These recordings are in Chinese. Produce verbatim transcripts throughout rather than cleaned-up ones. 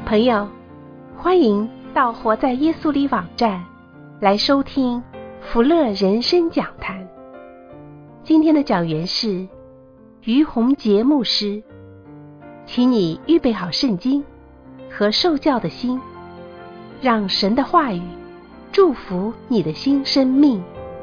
朋友，欢迎到活在耶稣里网站来收听福乐人生讲坛。今天的讲员是于洪杰牧师，请你预备好圣经和受教的心，让神的话语祝福你的新生命。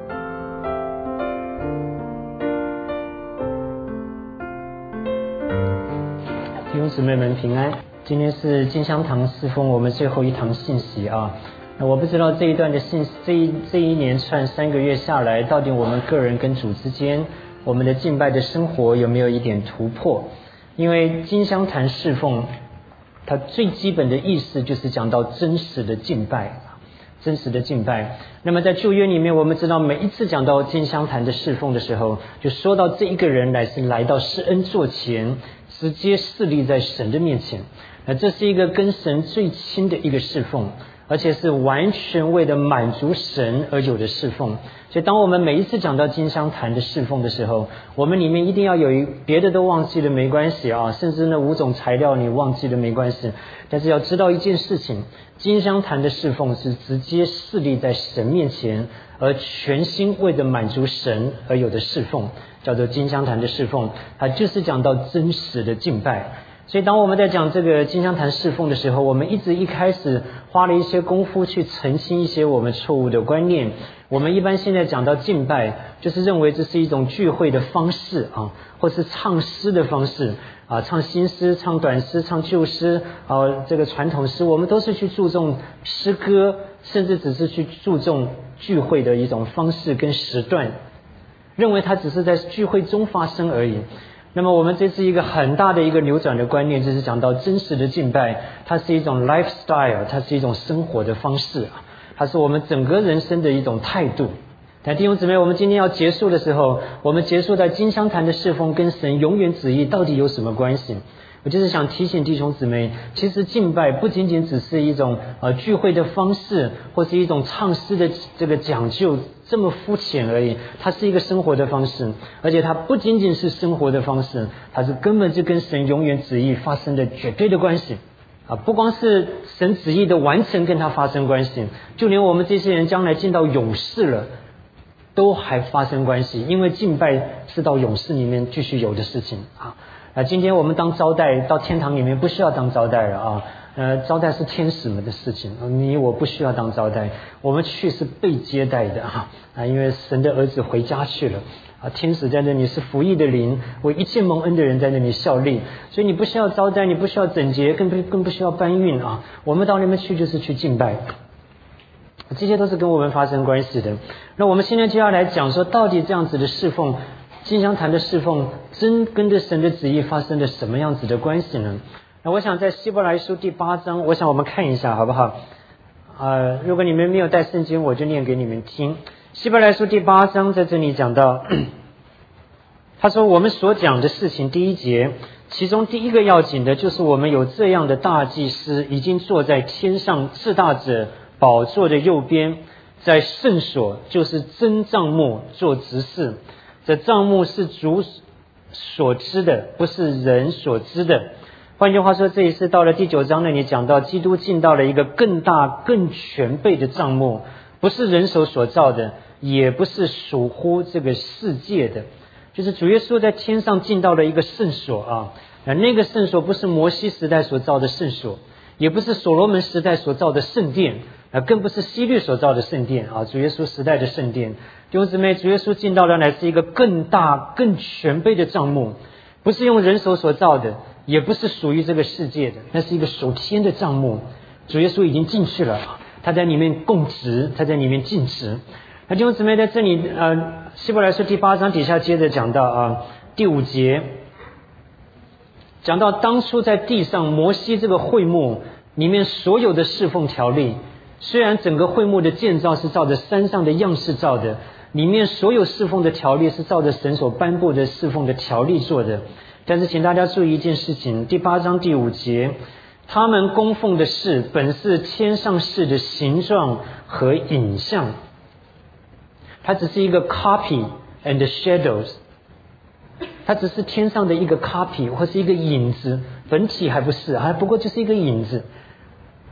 弟兄姊妹们平安，今天是金香堂侍奉我们最后一堂信息啊。那我不知道这一段的信这一这一连串三个月下来，到底我们个人跟主之间，我们的敬拜的生活有没有一点突破？因为金香堂侍奉，它最基本的意思就是讲到真实的敬拜。真实的敬拜。那么在旧约里面，我们知道每一次讲到金香坛的侍奉的时候，就说到这一个人乃是来到施恩座前，直接侍立在神的面前。那这是一个跟神最亲的一个侍奉，而且是完全为了满足神而有的侍奉。所以当我们每一次讲到金香坛的侍奉的时候，我们里面一定要有一别的都忘记了没关系啊，甚至那五种材料你忘记了没关系，但是要知道一件事情，金香坛的侍奉是直接侍立在神面前，而全心为了满足神而有的侍奉，叫做金香坛的侍奉。它就是讲到真实的敬拜。所以当我们在讲这个金香坛侍奉的时候，我们一直一开始花了一些功夫去澄清一些我们错误的观念。我们一般现在讲到敬拜，就是认为这是一种聚会的方式啊，或是唱诗的方式啊，唱新诗、唱短诗、唱旧诗啊，这个传统诗，我们都是去注重诗歌，甚至只是去注重聚会的一种方式跟时段，认为它只是在聚会中发生而已。那么我们这是一个很大的一个扭转的观念，就是讲到真实的敬拜，它是一种 lifestyle， 它是一种生活的方式，它是我们整个人生的一种态度。但弟兄姊妹，我们今天要结束的时候，我们结束在金香坛的侍奉跟神永远旨意到底有什么关系？我就是想提醒弟兄姊妹，其实敬拜不仅仅只是一种呃聚会的方式，或是一种唱诗的这个讲究这么肤浅而已，它是一个生活的方式，而且它不仅仅是生活的方式，它是根本就跟神永远旨意发生的绝对的关系啊！不光是神旨意的完成跟它发生关系，就连我们这些人将来进到永世了，都还发生关系，因为敬拜是到永世里面继续有的事情啊。啊，今天我们当招待到天堂里面不需要当招待了啊，呃，招待是天使们的事情，你我不需要当招待，我们去是被接待的啊，啊，因为神的儿子回家去了啊，天使在那里是服役的灵，为一切蒙恩的人在那里效力，所以你不需要招待，你不需要整洁，更不更不需要搬运啊，我们到那边去就是去敬拜。这些都是跟我们发生关系的。那我们现在就要来讲说，到底这样子的侍奉，金香坛的侍奉真跟着神的旨意发生了什么样子的关系呢？那我想在希伯来书第八章，我想我们看一下好不好？呃，如果你们没有带圣经，我就念给你们听。希伯来书第八章在这里讲到，他说我们所讲的事情，第一节，其中第一个要紧的就是我们有这样的大祭司，已经坐在天上至大者宝座的右边，在圣所，就是真帐幕做执事。这帐幕是主所知的，不是人所知的。换句话说，这一次到了第九章那里讲到，基督进到了一个更大更全备的帐幕，不是人手所造的，也不是属乎这个世界的，就是主耶稣在天上进到了一个圣所啊。那个圣所不是摩西时代所造的圣所，也不是所罗门时代所造的圣殿，更不是希律所造的圣殿啊，主耶稣时代的圣殿。弟兄姊妹，主耶稣进到的乃是一个更大更全备的帐幕，不是用人手所造的，也不是属于这个世界的，那是一个属天的帐幕。主耶稣已经进去了，他在里面供职，他在里面尽职。那弟兄姊妹，在这里呃，希伯来书第八章底下接着讲到啊，第五节讲到当初在地上摩西这个会幕里面所有的侍奉条例，虽然整个会幕的建造是照着山上的样式造的，里面所有侍奉的条例是照着神所颁布的侍奉的条例做的，但是请大家注意一件事情，第八章第五节，他们供奉的事本是天上事的形状和影像，它只是一个 copy and shadows， 它只是天上的一个 copy 或是一个影子，本体还不是，还不过就是一个影子。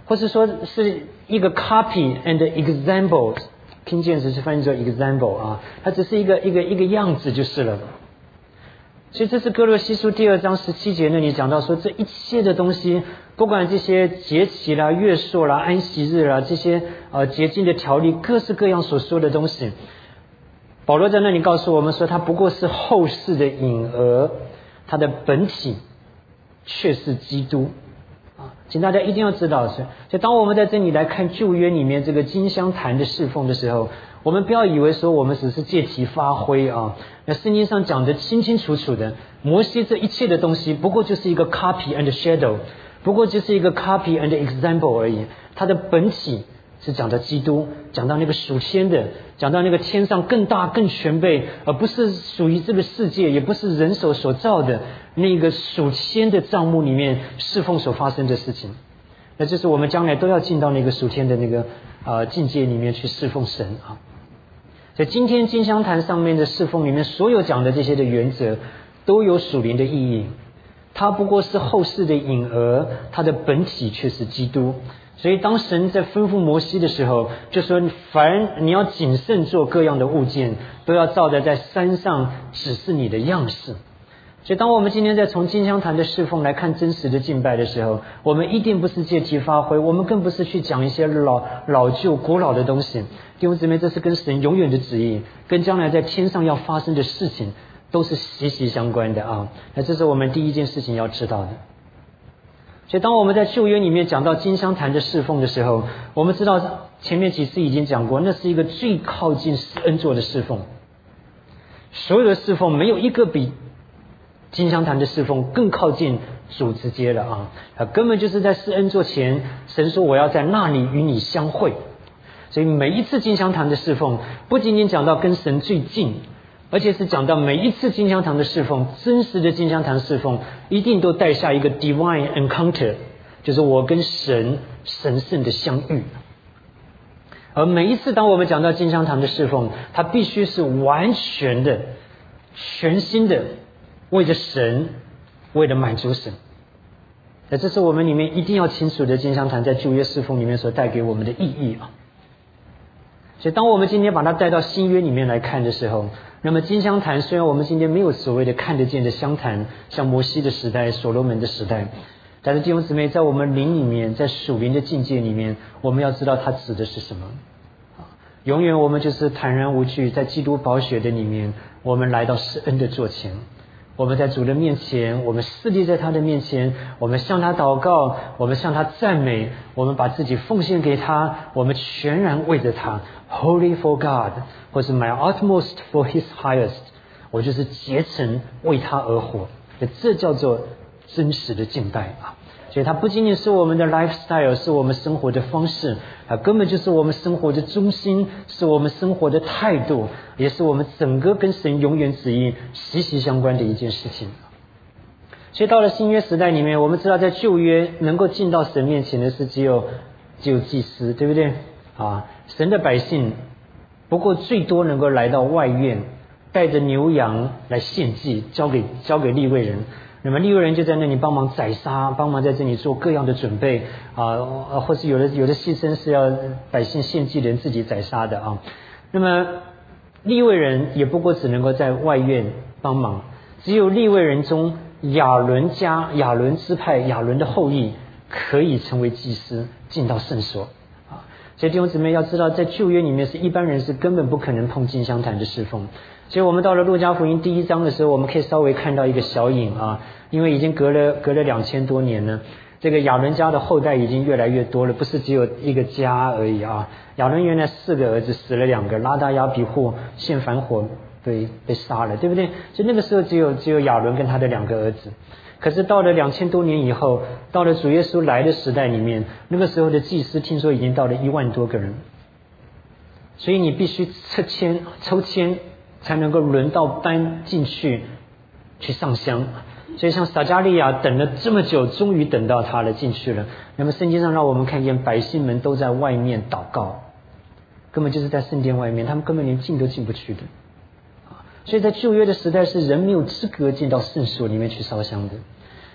或是说是一个 copy and example， King James 是翻译作 example 啊，它只是一个一个一个样子就是了。所以这是哥罗西书第二章十七节那里讲到说，这一切的东西，不管这些节期啦、月朔啦、安息日啦，这些呃洁净的条例，各式各样所说的东西，保罗在那里告诉我们说，它不过是后世的影儿，它的本体却是基督啊！请大家一定要知道，所以当我们在这里来看旧约里面这个金香坛的侍奉的时候，我们不要以为说我们只是借题发挥啊！那圣经上讲得清清楚楚的，摩西这一切的东西不过就是一个 copy and shadow， 不过就是一个 copy and example 而已。它的本体是讲到基督，讲到那个属天的，讲到那个天上更大更全备，而不是属于这个世界，也不是人手所造的那个属天的帐幕里面侍奉所发生的事情。那就是我们将来都要进到那个属天的那个呃境界里面去侍奉神啊。所以今天金香坛上面的侍奉里面所有讲的这些的原则都有属灵的意义，它不过是后世的影儿，它的本体却是基督。所以当神在吩咐摩西的时候，就说凡你要谨慎做各样的物件，都要照着在山上指示你的样式。所以当我们今天在从金香坛的侍奉来看真实的敬拜的时候，我们一定不是借题发挥，我们更不是去讲一些老老旧古老的东西。弟兄姊妹，这是跟神永远的旨意，跟将来在天上要发生的事情都是息息相关的啊！那这是我们第一件事情要知道的。所以当我们在旧约里面讲到金香坛的侍奉的时候，我们知道前面几次已经讲过，那是一个最靠近施恩座的侍奉。所有的侍奉没有一个比金香坛的侍奉更靠近主直接了啊！啊，根本就是在施恩座前，神说我要在那里与你相会。所以每一次金香坛的侍奉，不仅仅讲到跟神最近，而且是讲到每一次金香坛的侍奉，真实的金香坛侍奉一定都带下一个 divine encounter， 就是我跟神神圣的相遇。而每一次当我们讲到金香坛的侍奉，它必须是完全的、全新的，为着神，为了满足神。那这是我们里面一定要清楚的金香坛在旧约侍奉里面所带给我们的意义啊。所以当我们今天把它带到新约里面来看的时候，那么金香坛虽然我们今天没有所谓的看得见的香坛，像摩西的时代、所罗门的时代，但是弟兄姊妹，在我们灵里面，在属灵的境界里面，我们要知道它指的是什么。永远我们就是坦然无惧，在基督宝血的里面，我们来到施恩的座前，我们在主的面前，我们侍立在他的面前，我们向他祷告，我们向他赞美，我们把自己奉献给他，我们全然为着他 Holy for God， 或是 My utmost for His highest， 我就是竭诚为他而活。这叫做真实的敬拜啊！所以它不仅仅是我们的 lifestyle， 是我们生活的方式啊，根本就是我们生活的中心，是我们生活的态度，也是我们整个跟神永远旨意息息相关的一件事情。所以到了新约时代里面，我们知道在旧约能够进到神面前的是只有只有祭司，对不对啊？神的百姓不过最多能够来到外院，带着牛羊来献祭，交给交给利未人。那么利未人就在那里帮忙宰杀，帮忙在这里做各样的准备啊，或是有的有的牺牲是要百姓献祭的人自己宰杀的啊。那么利未人也不过只能够在外院帮忙，只有利未人中亚伦家、亚伦支派、亚伦的后裔可以成为祭司，进到圣所啊。所以弟兄姊妹要知道，在旧约里面是一般人是根本不可能碰金香坛的侍奉。所以我们到了路加福音第一章的时候，我们可以稍微看到一个小影啊，因为已经隔了隔了两千多年了，这个亚伦家的后代已经越来越多了，不是只有一个家而已啊。亚伦原来四个儿子死了两个，拉达、亚比户献反火被被杀了，对不对？所以那个时候只有只有亚伦跟他的两个儿子。可是到了两千多年以后，到了主耶稣来的时代里面，那个时候的祭司听说已经到了一万多个人，所以你必须抽签抽签才能够轮到搬进去去上香。所以像撒迦利亚等了这么久，终于等到他了，进去了。那么圣经上让我们看见百姓们都在外面祷告，根本就是在圣殿外面，他们根本连进都进不去的。所以在旧约的时代是人没有资格进到圣所里面去烧香的。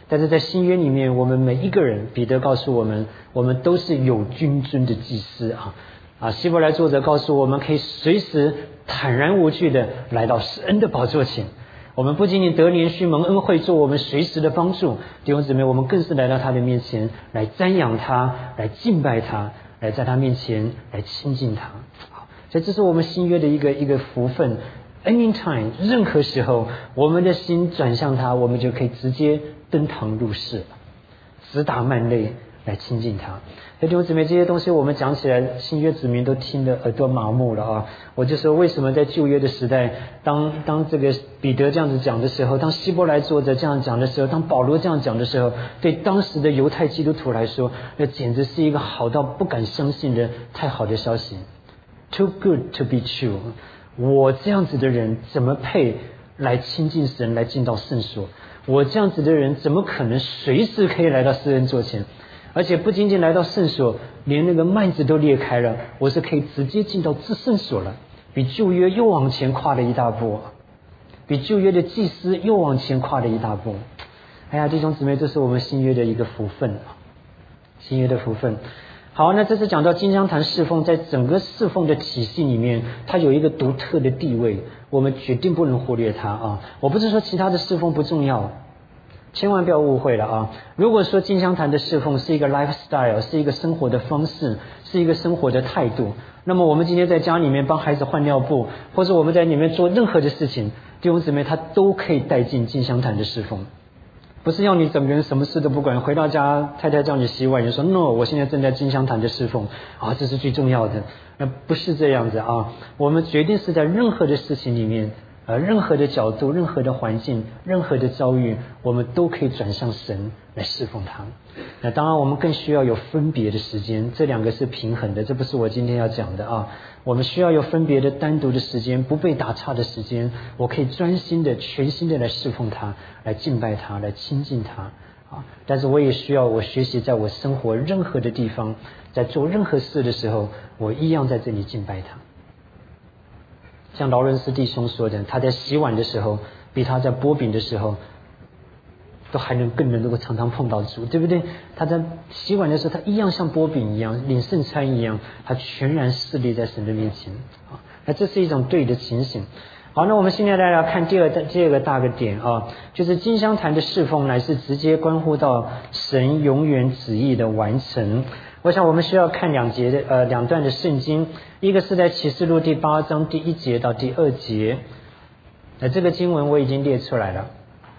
但是在新约里面，我们每一个人，彼得告诉我们，我们都是有君尊的祭司啊啊！希伯来作者告诉我们，可以随时坦然无惧的来到施恩的宝座前。我们不仅仅得连续蒙恩惠，做我们随时的帮助，弟兄姊妹，我们更是来到他的面前，来瞻仰他，来敬拜他，来在他面前来亲近他。所以这是我们新约的一个一个福分。Anytime 任何时候，我们的心转向他，我们就可以直接登堂入室，直达幔内来亲近他。弟兄姊妹，这些东西我们讲起来，新约子民都听得耳朵麻木了啊！我就说，为什么在旧约的时代，当当这个彼得这样子讲的时候，当希伯来作者这样讲的时候，当保罗这样讲的时候，对当时的犹太基督徒来说，那简直是一个好到不敢相信的太好的消息。Too good to be true。我这样子的人怎么配来亲近神，来进到圣所？我这样子的人怎么可能随时可以来到施恩座前？而且不仅仅来到圣所，连那个幔子都裂开了，我是可以直接进到至圣所了，比旧约又往前跨了一大步，比旧约的祭司又往前跨了一大步。哎呀，弟兄姊妹，这是我们新约的一个福分，新约的福分。好，那这次讲到金香坛侍奉，在整个侍奉的体系里面，它有一个独特的地位，我们决定不能忽略它啊！我不是说其他的侍奉不重要，千万不要误会了啊！如果说金香坛的侍奉是一个 lifestyle， 是一个生活的方式，是一个生活的态度，那么我们今天在家里面帮孩子换尿布，或者我们在里面做任何的事情，弟兄姊妹，他都可以带进金香坛的侍奉。不是要你整个人什么事都不管，回到家太太叫你洗碗，你说 no， 我现在正在金香坛的侍奉啊，这是最重要的。那不是这样子啊，我们决定是在任何的事情里面，呃，任何的角度、任何的环境、任何的遭遇，我们都可以转向神来侍奉他。那当然我们更需要有分别的时间，这两个是平衡的，这不是我今天要讲的啊。我们需要有分别的单独的时间，不被打岔的时间，我可以专心的全心的来侍奉他，来敬拜他，来亲近他啊。但是我也需要我学习，在我生活任何的地方，在做任何事的时候，我一样在这里敬拜他。像劳伦斯弟兄说的，他在洗碗的时候比他在剥饼的时候都还能更能够常常碰到主，对不对？他在洗碗的时候，他一样像剥饼一样，领圣餐一样，他全然侍立在神的面前啊。那这是一种对的情形。好，那我们现在来看第二第二个大个点啊，就是金香坛的侍奉乃是直接关乎到神永远旨意的完成。我想我们需要看两节的呃两段的圣经，一个是在启示录第八章第一节到第二节，那这个经文我已经列出来了。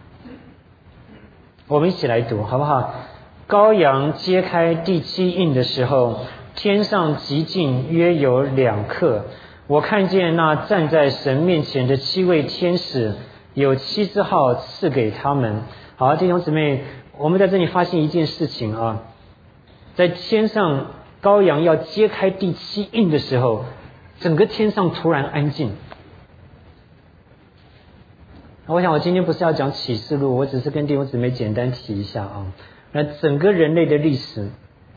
我们一起来读好不好？羔羊揭开第七印的时候，天上极近约有两刻，我看见那站在神面前的七位天使，有七支号赐给他们。好，弟兄姊妹，我们在这里发现一件事情啊，在天上羔羊要揭开第七印的时候，整个天上突然安静。我想我今天不是要讲启示录，我只是跟弟兄姊妹简单提一下啊。那整个人类的历史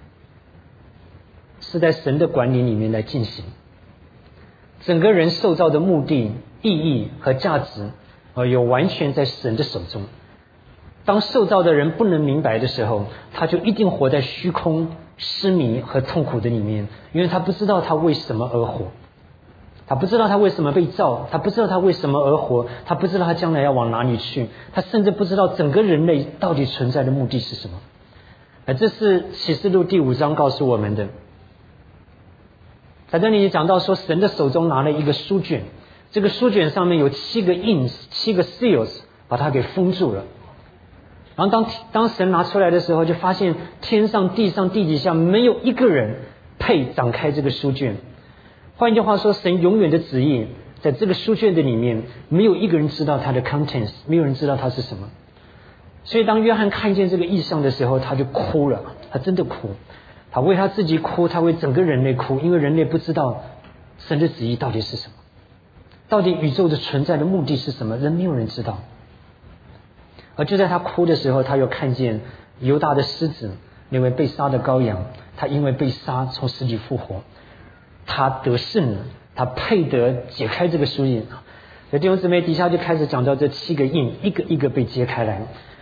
是在神的管理里面来进行，整个人受造的目的、意义和价值呃，有完全在神的手中。当受造的人不能明白的时候，他就一定活在虚空、失迷和痛苦的里面，因为他不知道他为什么而活，他不知道他为什么被造，他不知道他为什么而活，他不知道他将来要往哪里去，他甚至不知道整个人类到底存在的目的是什么。而这是启示录第五章告诉我们的。在这里讲到说，神的手中拿了一个书卷，这个书卷上面有七个印，七个 seals， 把它给封住了。然后当当神拿出来的时候，就发现天上、地上、地底下没有一个人配展开这个书卷。换句话说，神永远的旨意在这个书卷的里面，没有一个人知道它的 contents， 没有人知道它是什么。所以当约翰看见这个异象的时候，他就哭了，他真的哭，他为他自己哭，他为整个人类哭，因为人类不知道神的旨意到底是什么，到底宇宙的存在的目的是什么，人没有人知道。而就在他哭的时候，他又看见犹大的狮子，那位被杀的羔羊，他因为被杀从死里复活，他得胜了，他配得解开这个书印。所以弟兄姊妹，底下就开始讲到这七个印一个一个被揭开来。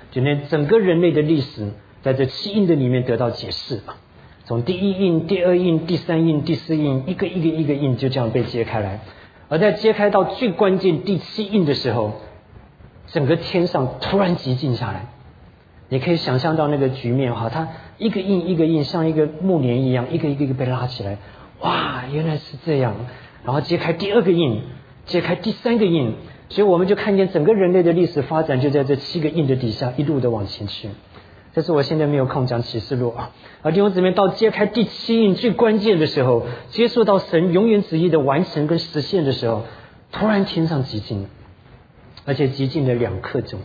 今天整个人类的历史在这七印的里面得到解释，从第一印、第二印、第三印、第四印，一个一个一个印就这样被揭开来。而在揭开到最关键第七印的时候，整个天上突然寂静下来。你可以想象到那个局面哈，它一个印一个印像一个木帘一样，一个一个一个被拉起来。哇，原来是这样。然后揭开第二个印，揭开第三个印，所以我们就看见整个人类的历史发展就在这七个印的底下一路的往前去。这是我现在没有空讲启示录啊。而弟兄姊妹，到揭开第七印最关键的时候，接触到神永远旨意的完成跟实现的时候，突然天上寂静，而且寂静了两刻钟。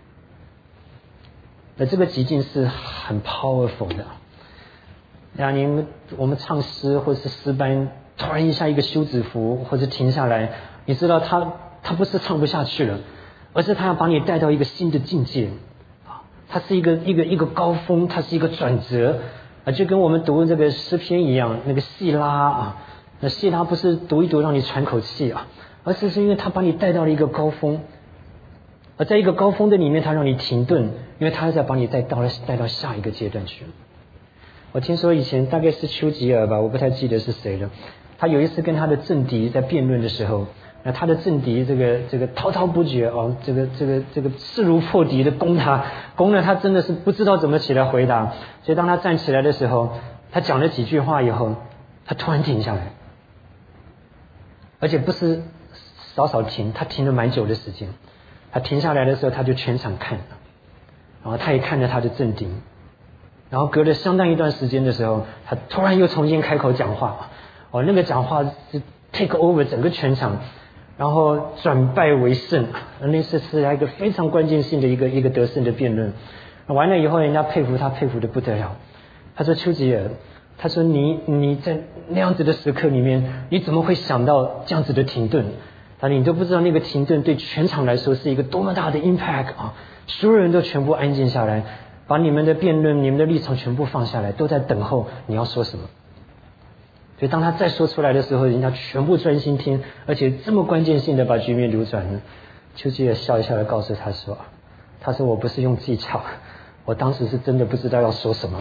而这个寂静是很 powerful 的。呀，你们我们唱诗或是诗班，突然一下一个休止符或者停下来，你知道他他不是唱不下去了，而是他要把你带到一个新的境界。它是一个一个一个高峰，它是一个转折啊，就跟我们读这个诗篇一样，那个细拉啊，那细拉不是读一读让你喘口气啊，而是是因为它把你带到了一个高峰，而在一个高峰的里面，它让你停顿，因为它在把你带到了带到下一个阶段去。我听说以前大概是丘吉尔吧，我不太记得是谁了，他有一次跟他的政敌在辩论的时候。那他的政敌这个这个滔滔不绝哦，这个这个这个势如破敌的攻他，攻了他真的是不知道怎么起来回答。所以当他站起来的时候，他讲了几句话以后，他突然停下来，而且不是少少停，他停了蛮久的时间。他停下来的时候，他就全场看，然后他也看着他的政敌，然后隔了相当一段时间的时候，他突然又重新开口讲话。哦，那个讲话是 take over 整个全场。然后转败为胜，那次是一个非常关键性的一个一个得胜的辩论。完了以后，人家佩服他，佩服的不得了。他说：“丘吉尔，他说你你在那样子的时刻里面，你怎么会想到这样子的停顿？他说你都不知道那个停顿对全场来说是一个多么大的 impact 啊！所有人都全部安静下来，把你们的辩论、你们的立场全部放下来，都在等候你要说什么。”所以当他再说出来的时候，人家全部专心听，而且这么关键性的把局面扭转了。丘吉尔笑一笑的告诉他说：“他说我不是用技巧，我当时是真的不知道要说什么。”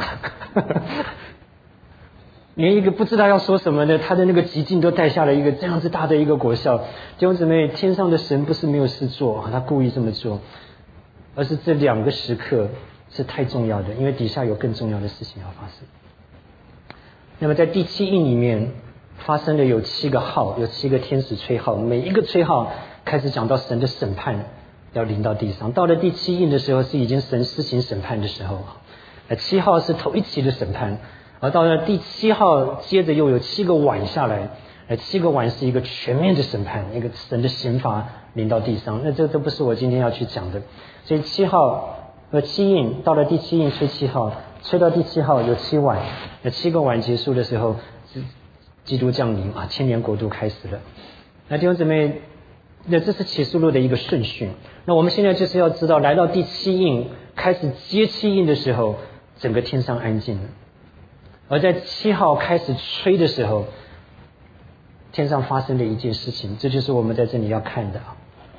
连一个不知道要说什么的，他的那个极境都带下了一个这样子大的一个果效。弟兄姊妹，天上的神不是没有事做，他故意这么做，而是这两个时刻是太重要的，因为底下有更重要的事情要发生。那么在第七印里面发生的有七个号，有七个天使吹号，每一个吹号开始讲到神的审判要临到地上。到了第七印的时候，是已经神施行审判的时候。七号是头一期的审判，而到了第七号，接着又有七个碗下来，七个碗是一个全面的审判，一个神的刑罚临到地上。那这都不是我今天要去讲的。所以七号呃七印到了第七印吹七号。吹到第七号有七碗，那七个碗结束的时候，基督降临啊，千年国度开始了。那弟兄姊妹，那这是启示录的一个顺序。那我们现在就是要知道，来到第七印开始接七印的时候，整个天上安静了。而在七号开始吹的时候，天上发生了一件事情，这就是我们在这里要看的。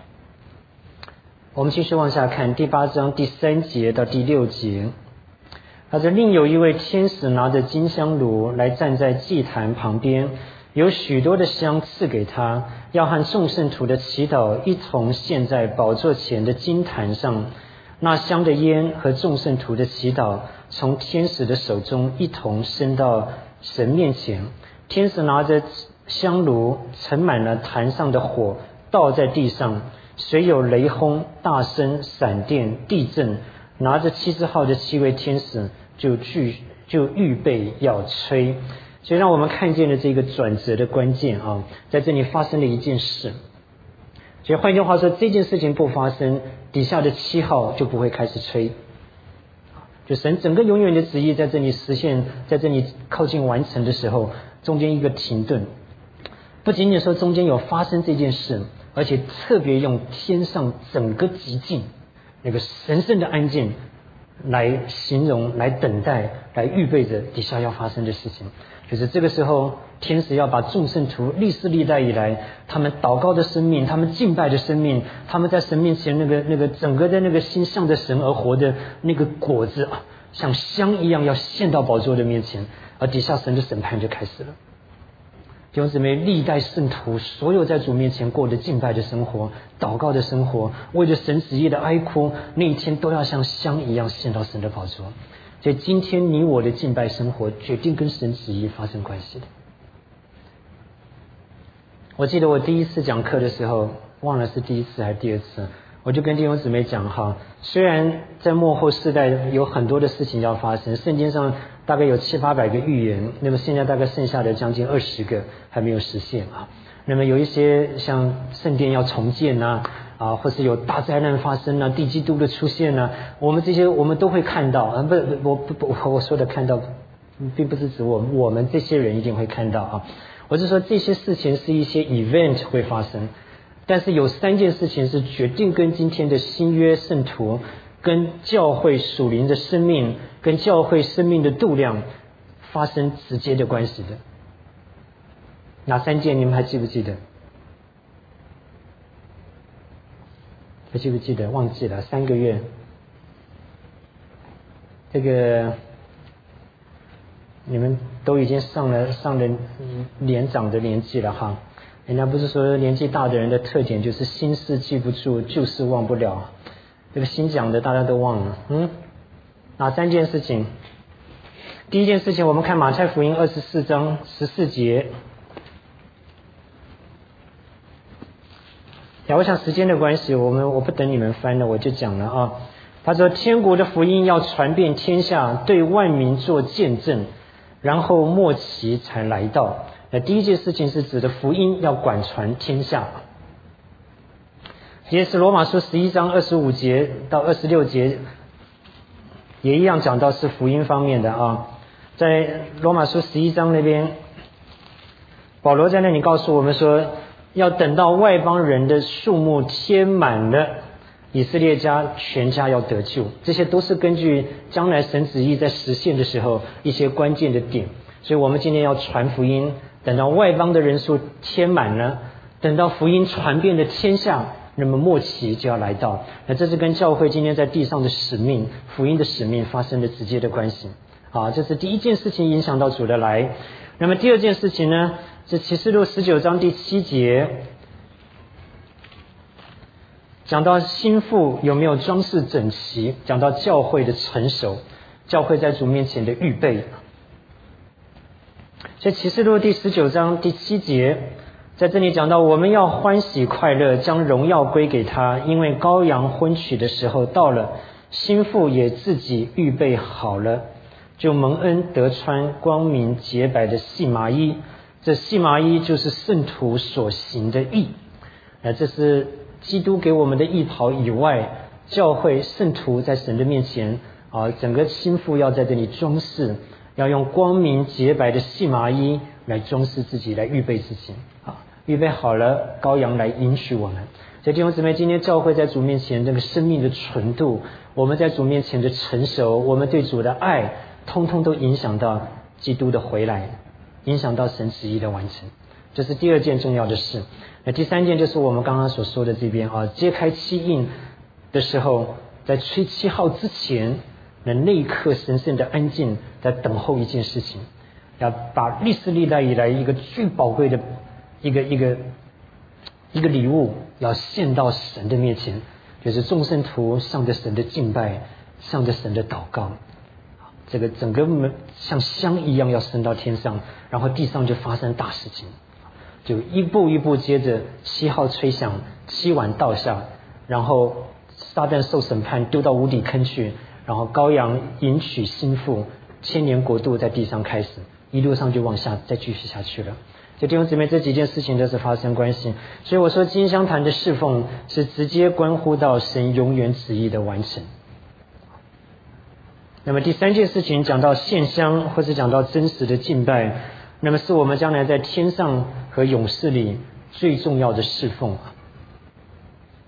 我们继续往下看第八章第三节到第六节。他说：“另有一位天使拿着金香炉来站在祭坛旁边，有许多的香赐给他，要和众圣徒的祈祷一同献在宝座前的金坛上。那香的烟和众圣徒的祈祷从天使的手中一同升到神面前。天使拿着香炉盛满了坛上的火，倒在地上，随有雷轰、大声、闪电、地震。拿着七支号的七位天使就聚就预备要吹。所以让我们看见了这个转折的关键啊，在这里发生了一件事。所以换句话说，这件事情不发生，底下的七号就不会开始吹。就神整个永远的旨意在这里实现，在这里靠近完成的时候，中间一个停顿。不仅仅说中间有发生这件事，而且特别用天上整个极静那个神圣的安静来形容、来等待、来预备着底下要发生的事情。就是这个时候，天使要把众圣徒历世历代以来他们祷告的生命、他们敬拜的生命、他们在神面前那个那个整个的那个心向着神而活的那个果子啊，像香一样要献到宝座的面前，而底下神的审判就开始了。弟兄姊妹，历代圣徒所有在主面前过的敬拜的生活、祷告的生活、为着神旨意的哀哭，那一天都要像香一样献到神的宝座。所以今天你我的敬拜生活决定跟神旨意发生关系的。我记得我第一次讲课的时候，忘了是第一次还是第二次，我就跟弟兄姊妹讲哈，虽然在末后世代有很多的事情要发生，圣经上大概有七八百个预言，那么现在大概剩下的将近二十个还没有实现啊。那么有一些像圣殿要重建呐、啊，啊，或是有大灾难发生啊，地基督的出现啊，我们这些我们都会看到啊，不，我不不，我说的看到，并不是指我们我们这些人一定会看到啊，我是说这些事情是一些 event 会发生。但是有三件事情是决定跟今天的新约圣徒、跟教会属灵的生命、跟教会生命的度量发生直接的关系的。哪三件你们还记不记得？还记不记得？忘记了，三个月。这个你们都已经上了上了年长的年纪了哈。人家不是说年纪大的人的特点就是新事记不住，旧事忘不了。这个新讲的大家都忘了，嗯，哪三件事情？第一件事情，我们看马太福音二十四章十四节。呀，我想时间的关系，我们我不等你们翻了，我就讲了啊。他说，天国的福音要传遍天下，对万民做见证，然后末期才来到。那第一件事情是指的福音要广传天下，也是罗马书十一章二十五节到二十六节，也一样讲到是福音方面的啊。在罗马书十一章那边，保罗在那里告诉我们说，要等到外邦人的数目填满了，以色列家全家要得救，这些都是根据将来神旨意在实现的时候一些关键的点。所以我们今天要传福音，等到外邦的人数填满了，等到福音传遍了天下，那么末期就要来到。那这是跟教会今天在地上的使命、福音的使命发生了直接的关系。好，这是第一件事情影响到主的来。那么第二件事情呢，是启示录十九章第七节，讲到新妇有没有装饰整齐，讲到教会的成熟，教会在主面前的预备。所以启示录第十九章第七节在这里讲到，我们要欢喜快乐，将荣耀归给他，因为羔羊婚娶的时候到了，新妇也自己预备好了，就蒙恩得穿光明洁白的细麻衣。这细麻衣就是圣徒所行的义。那这是基督给我们的义袍以外，教会圣徒在神的面前啊，整个新妇要在这里装饰，要用光明洁白的细麻衣来装饰自己，来预备自己啊，预备好了，羔羊来迎娶我们。所以弟兄姊妹，今天教会在主面前这个生命的纯度，我们在主面前的成熟，我们对主的爱，通通都影响到基督的回来，影响到神旨意的完成。这是第二件重要的事。那第三件就是我们刚刚所说的这边啊，揭开七印的时候，在吹七号之前，那那一刻神圣的安静，在等候一件事情，要把历史历代以来一个最宝贵的一个一个一个礼物，要献到神的面前，就是众圣徒向着神的敬拜，向着神的祷告。这个整个门像香一样要升到天上，然后地上就发生大事情，就一步一步接着七号吹响，七碗倒下，然后撒旦受审判，丢到无底坑去，然后羔羊迎娶新妇，千年国度在地上开始，一路上就往下再继续下去了。就弟兄姊妹，这几件事情都是发生关系，所以我说金香坛的侍奉是直接关乎到神永远旨意的完成。那么第三件事情讲到献香，或是讲到真实的敬拜，那么是我们将来在天上和永世里最重要的侍奉。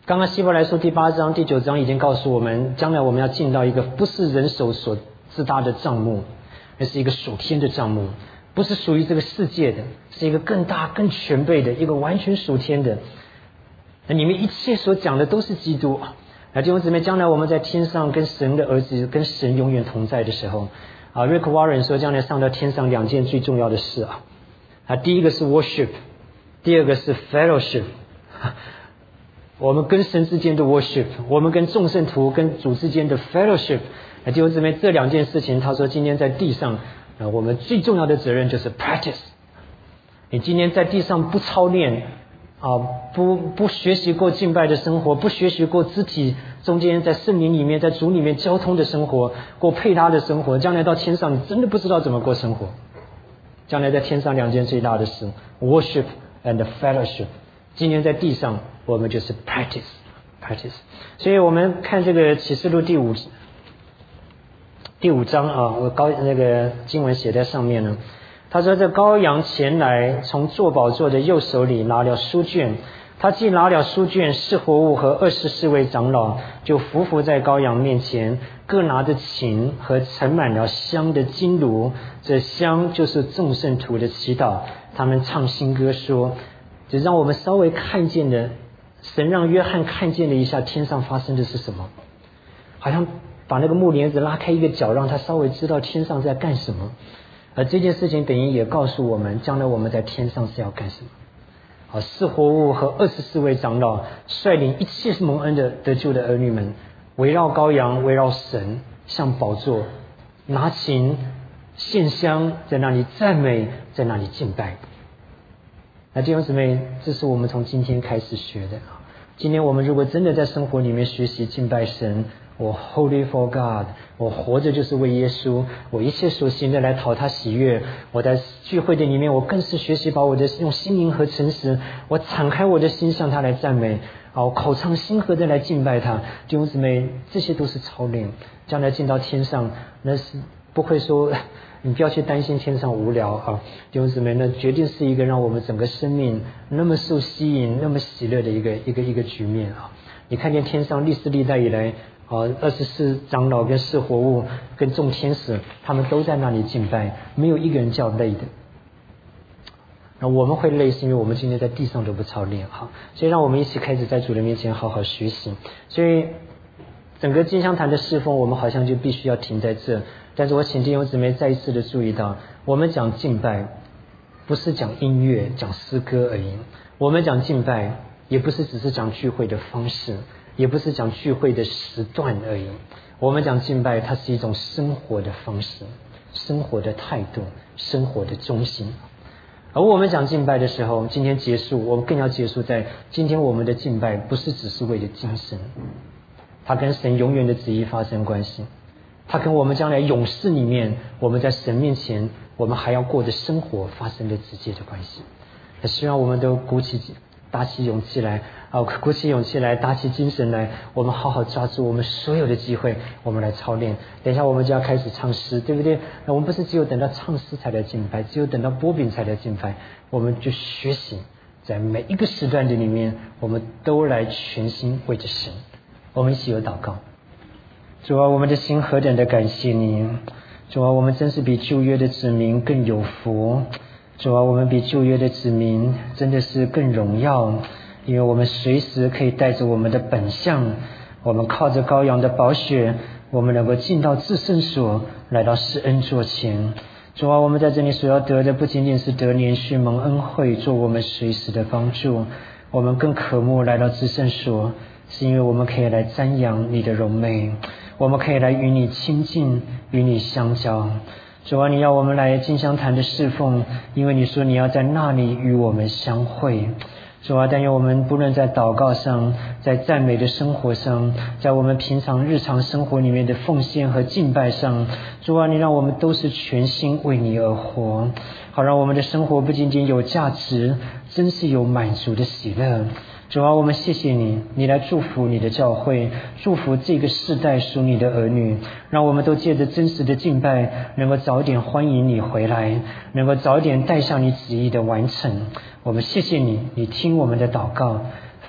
刚刚希伯来书第八章第九章已经告诉我们，将来我们要进到一个不是人手所自搭的帐幕，而是一个属天的帐幕，不是属于这个世界的，是一个更大更全备的一个完全属天的。那里面一切所讲的都是基督。那弟兄姊妹，将来我们在天上跟神的儿子跟神永远同在的时候啊 Rick Warren 说，将来上到天上两件最重要的事啊，啊第一个是 worship， 第二个是 fellowship。我们跟神之间的 worship， 我们跟众圣徒跟主之间的 fellowship。弟兄姊妹，这两件事情他说今天在地上呃，我们最重要的责任就是 practice。 你今天在地上不操练啊，不不学习过敬拜的生活，不学习过肢体中间在圣灵里面在主里面交通的生活，过配搭的生活，将来到天上你真的不知道怎么过生活。将来在天上两件最大的事 worship and fellowship。 今天在地上我们就是 practice practice。 所以我们看这个启示录第五第五章啊，我高那个经文写在上面呢。他说这羔羊前来，从坐宝座的右手里拿了书卷，他既拿了书卷，四活物和二十四位长老就伏伏在羔羊面前，各拿着琴和盛满了香的金炉，这香就是众圣徒的祈祷。他们唱新歌说，只让我们稍微看见的，神让约翰看见了一下天上发生的是什么，好像把那个木帘子拉开一个角，让他稍微知道天上在干什么。而这件事情等于也告诉我们，将来我们在天上是要干什么。好，四活物和二十四位长老率领一切蒙恩的得救的儿女们，围绕羔羊，围绕神，向宝座拿琴献香，在那里赞美，在那里敬拜。那弟兄姊妹，这是我们从今天开始学的。今天我们如果真的在生活里面学习敬拜神，我 Holy for God， 我活着就是为耶稣，我一切所行的来讨他喜悦。我在聚会的里面，我更是学习把我的用心灵和诚实，我敞开我的心向他来赞美，啊，我口唱心和的来敬拜他。弟兄姊妹，这些都是操练，将来进到天上，那是不会说你不要去担心天上无聊啊，弟兄姊妹，那决定是一个让我们整个生命那么受吸引、那么喜乐的一个一个一个局面啊！你看见天上历世历代以来啊，二十四长老跟四活物跟众天使，他们都在那里敬拜，没有一个人叫累的。那我们会累，是因为我们今天在地上都不操练哈，所以让我们一起开始在主的面前好好学习。所以整个金香坛的侍奉，我们好像就必须要停在这。但是我请弟兄姊妹再一次的注意到，我们讲敬拜不是讲音乐讲诗歌而已，我们讲敬拜也不是只是讲聚会的方式，也不是讲聚会的时段而已，我们讲敬拜它是一种生活的方式，生活的态度，生活的中心。而我们讲敬拜的时候，今天结束，我们更要结束在今天我们的敬拜不是只是为了精神，它跟神永远的旨意发生关系，它跟我们将来永世里面我们在神面前我们还要过的生活发生了直接的关系。也希望我们都鼓起打起勇气来啊，鼓起勇气来，打起精神来，我们好好抓住我们所有的机会，我们来操练。等一下我们就要开始唱诗，对不对？那我们不是只有等到唱诗才来敬拜，只有等到播饼才来敬拜，我们就学习在每一个时段的里面，我们都来全心为着神。我们一起有祷告。主啊，我们的心何等的感谢你！主啊，我们真是比旧约的子民更有福。主啊，我们比旧约的子民真的是更荣耀，因为我们随时可以带着我们的本相，我们靠着羔羊的宝血，我们能够进到至圣所，来到施恩座前。主啊，我们在这里所要得的不仅仅是得连续蒙恩惠，做我们随时的帮助，我们更渴慕来到至圣所，是因为我们可以来瞻仰你的荣美，我们可以来与你亲近，与你相交。主啊，你要我们来金香坛的侍奉，因为你说你要在那里与我们相会。主啊，但愿我们不论在祷告上，在赞美的生活上，在我们平常日常生活里面的奉献和敬拜上，主啊，你让我们都是全心为你而活，好让我们的生活不仅仅有价值，真是有满足的喜乐。主啊，我们谢谢你，你来祝福你的教会，祝福这个世代属你的儿女，让我们都借着真实的敬拜，能够早点欢迎你回来，能够早点带上你旨意的完成。我们谢谢你，你听我们的祷告，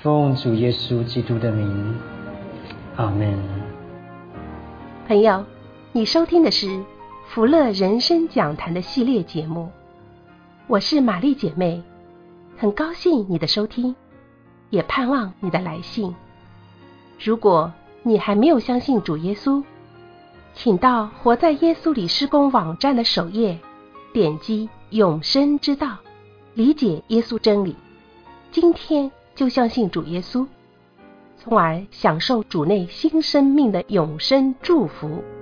奉主耶稣基督的名，阿们。 朋友，你收听的是福乐人生讲坛的系列节目，我是玛丽姐妹，很高兴你的收听，也盼望你的来信。如果你还没有相信主耶稣，请到活在耶稣里施工网站的首页，点击永生之道，理解耶稣真理，今天就相信主耶稣，从而享受主内新生命的永生祝福。